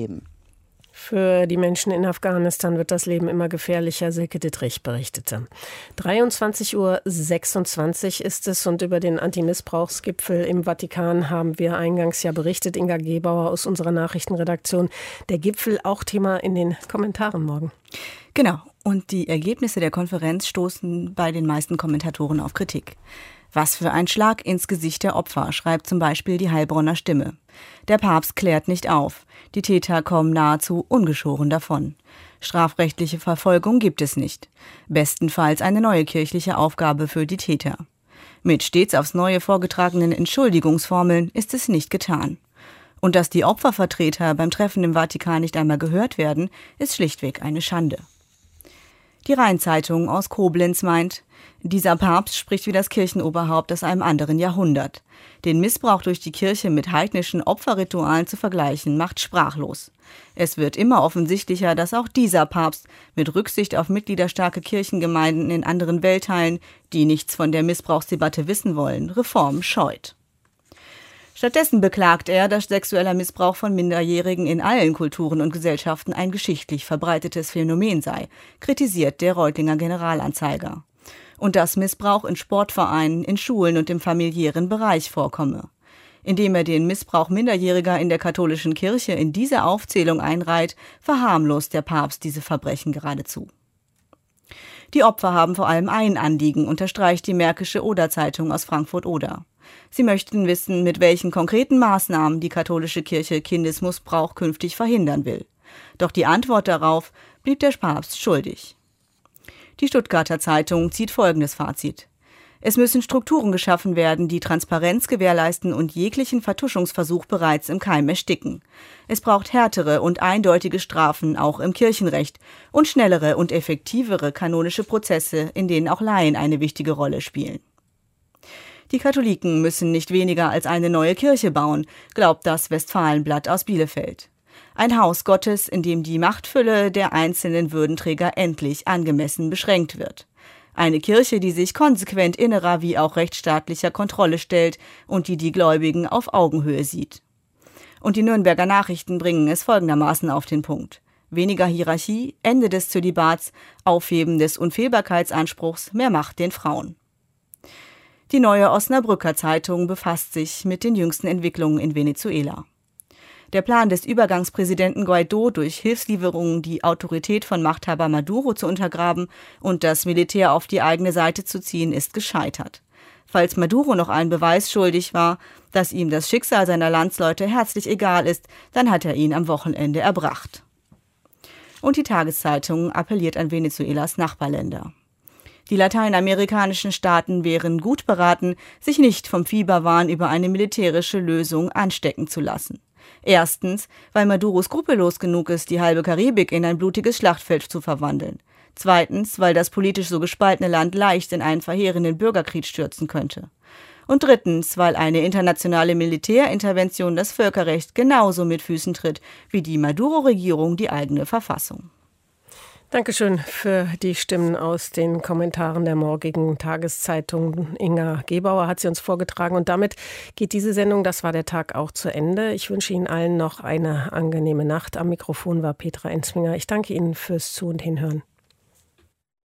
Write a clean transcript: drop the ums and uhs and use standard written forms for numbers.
Für die Menschen in Afghanistan wird das Leben immer gefährlicher, Silke Dittrich berichtete. 23:26 Uhr ist es und über den Antimissbrauchsgipfel im Vatikan haben wir eingangs ja berichtet. Inga Gebauer aus unserer Nachrichtenredaktion. Der Gipfel auch Thema in den Kommentaren morgen. Genau. Und die Ergebnisse der Konferenz stoßen bei den meisten Kommentatoren auf Kritik. Was für ein Schlag ins Gesicht der Opfer, schreibt zum Beispiel die Heilbronner Stimme. Der Papst klärt nicht auf. Die Täter kommen nahezu ungeschoren davon. Strafrechtliche Verfolgung gibt es nicht. Bestenfalls eine neue kirchliche Aufgabe für die Täter. Mit stets aufs Neue vorgetragenen Entschuldigungsformeln ist es nicht getan. Und dass die Opfervertreter beim Treffen im Vatikan nicht einmal gehört werden, ist schlichtweg eine Schande. Die Rhein-Zeitung aus Koblenz meint, dieser Papst spricht wie das Kirchenoberhaupt aus einem anderen Jahrhundert. Den Missbrauch durch die Kirche mit heidnischen Opferritualen zu vergleichen, macht sprachlos. Es wird immer offensichtlicher, dass auch dieser Papst mit Rücksicht auf mitgliederstarke Kirchengemeinden in anderen Weltteilen, die nichts von der Missbrauchsdebatte wissen wollen, Reform scheut. Stattdessen beklagt er, dass sexueller Missbrauch von Minderjährigen in allen Kulturen und Gesellschaften ein geschichtlich verbreitetes Phänomen sei, kritisiert der Reutlinger Generalanzeiger. Und dass Missbrauch in Sportvereinen, in Schulen und im familiären Bereich vorkomme. Indem er den Missbrauch Minderjähriger in der katholischen Kirche in diese Aufzählung einreiht, verharmlost der Papst diese Verbrechen geradezu. Die Opfer haben vor allem ein Anliegen, unterstreicht die Märkische Oder-Zeitung aus Frankfurt-Oder. Sie möchten wissen, mit welchen konkreten Maßnahmen die katholische Kirche Kindesmissbrauch künftig verhindern will. Doch die Antwort darauf blieb der Papst schuldig. Die Stuttgarter Zeitung zieht folgendes Fazit. Es müssen Strukturen geschaffen werden, die Transparenz gewährleisten und jeglichen Vertuschungsversuch bereits im Keim ersticken. Es braucht härtere und eindeutige Strafen, auch im Kirchenrecht, und schnellere und effektivere kanonische Prozesse, in denen auch Laien eine wichtige Rolle spielen. Die Katholiken müssen nicht weniger als eine neue Kirche bauen, glaubt das Westfalenblatt aus Bielefeld. Ein Haus Gottes, in dem die Machtfülle der einzelnen Würdenträger endlich angemessen beschränkt wird. Eine Kirche, die sich konsequent innerer wie auch rechtsstaatlicher Kontrolle stellt und die Gläubigen auf Augenhöhe sieht. Und die Nürnberger Nachrichten bringen es folgendermaßen auf den Punkt. Weniger Hierarchie, Ende des Zölibats, Aufheben des Unfehlbarkeitsanspruchs, mehr Macht den Frauen. Die Neue Osnabrücker Zeitung befasst sich mit den jüngsten Entwicklungen in Venezuela. Der Plan des Übergangspräsidenten Guaidó, durch Hilfslieferungen die Autorität von Machthaber Maduro zu untergraben und das Militär auf die eigene Seite zu ziehen, ist gescheitert. Falls Maduro noch einen Beweis schuldig war, dass ihm das Schicksal seiner Landsleute herzlich egal ist, dann hat er ihn am Wochenende erbracht. Und die Tageszeitung appelliert an Venezuelas Nachbarländer. Die lateinamerikanischen Staaten wären gut beraten, sich nicht vom Fieberwahn über eine militärische Lösung anstecken zu lassen. Erstens, weil Maduro skrupellos genug ist, die halbe Karibik in ein blutiges Schlachtfeld zu verwandeln. Zweitens, weil das politisch so gespaltene Land leicht in einen verheerenden Bürgerkrieg stürzen könnte. Und drittens, weil eine internationale Militärintervention das Völkerrecht genauso mit Füßen tritt wie die Maduro-Regierung die eigene Verfassung. Dankeschön für die Stimmen aus den Kommentaren der morgigen Tageszeitung. Inga Gebauer hat sie uns vorgetragen und damit geht diese Sendung, das war der Tag, auch zu Ende. Ich wünsche Ihnen allen noch eine angenehme Nacht. Am Mikrofon war Petra Enzminger. Ich danke Ihnen fürs Zu- und Hinhören.